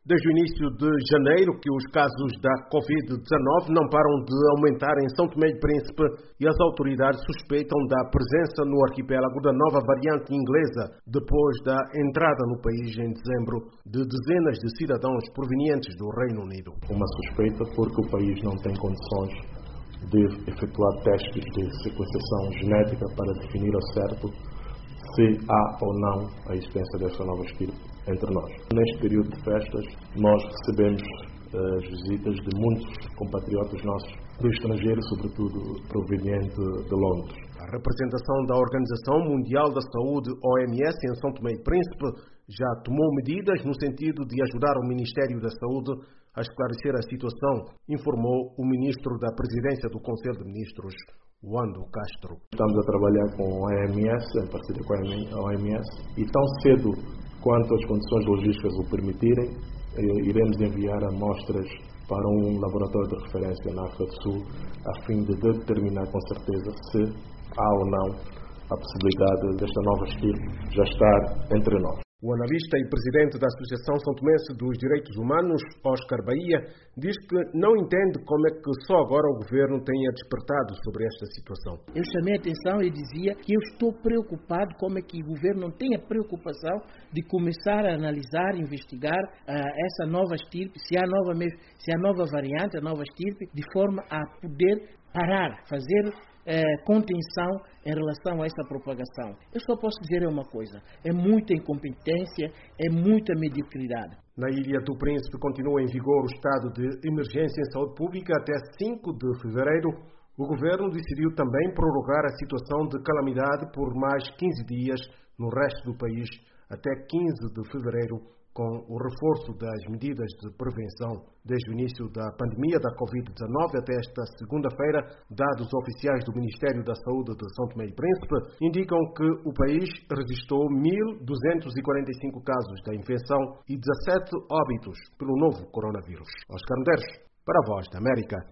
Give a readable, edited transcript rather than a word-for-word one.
Desde o início de janeiro que os casos da Covid-19 não param de aumentar em São Tomé e Príncipe e as autoridades suspeitam da presença no arquipélago da nova variante inglesa depois da entrada no país em dezembro de dezenas de cidadãos provenientes do Reino Unido. Uma suspeita porque o país não tem condições de efetuar testes de sequenciação genética para definir ao certo se há ou não a existência desta nova estirpe entre nós. Neste período de festas, nós recebemos as visitas de muitos compatriotas nossos do estrangeiro, sobretudo proveniente de Londres. A representação da Organização Mundial da Saúde, OMS, em São Tomé e Príncipe, já tomou medidas no sentido de ajudar o Ministério da Saúde a esclarecer a situação, informou o Ministro da Presidência do Conselho de Ministros, Wando Castro. Estamos a trabalhar com a OMS, em parceria com a OMS, e tão cedo quanto as condições logísticas o permitirem, iremos enviar amostras para um laboratório de referência na África do Sul, a fim de determinar com certeza se há ou não a possibilidade desta nova estirpe já estar entre nós. O analista e presidente da Associação São Tomense dos Direitos Humanos, Oscar Bahia, diz que não entende como é que só agora o governo tenha despertado sobre esta situação. Eu chamei a atenção e dizia que eu estou preocupado como é que o governo não tem a preocupação de começar a analisar, investigar essa nova estirpe, se há nova variante, a nova estirpe, de forma a poder parar, fazer contenção em relação a essa propagação. Eu só posso dizer uma coisa, é muita incompetência, é muita mediocridade. Na Ilha do Príncipe continua em vigor o estado de emergência em saúde pública até 5 de fevereiro. O governo decidiu também prorrogar a situação de calamidade por mais 15 dias no resto do país até 15 de fevereiro, com o reforço das medidas de prevenção. Desde o início da pandemia da Covid-19 até esta segunda-feira, dados oficiais do Ministério da Saúde de São Tomé e Príncipe indicam que o país registrou 1.245 casos da infecção e 17 óbitos pelo novo coronavírus. Oscar Medeiros, para a Voz da América.